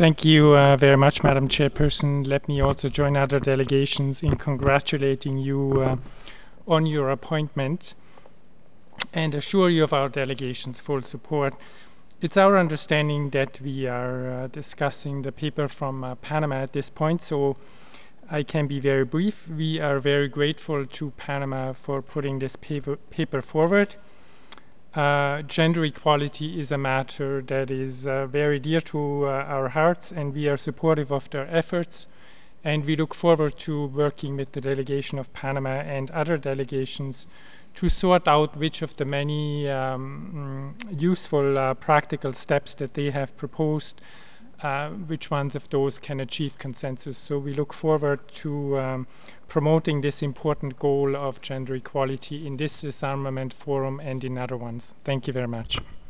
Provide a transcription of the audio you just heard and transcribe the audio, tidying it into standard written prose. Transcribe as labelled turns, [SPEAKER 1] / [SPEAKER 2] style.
[SPEAKER 1] Thank you very much, Madam Chairperson. Let me also join other delegations in congratulating you on your appointment and assure you of our delegation's full support. It's our understanding that we are discussing the paper from Panama at this point, so I can be very brief. We are very grateful to Panama for putting this paper forward. Gender equality is a matter that is very dear to our hearts, and we are supportive of their efforts. And we look forward to working with the delegation of Panama and other delegations to sort out which of the many useful practical steps that they have proposed, which ones of those can achieve consensus. So we look forward to promoting this important goal of gender equality in this disarmament forum and in other ones. Thank you very much.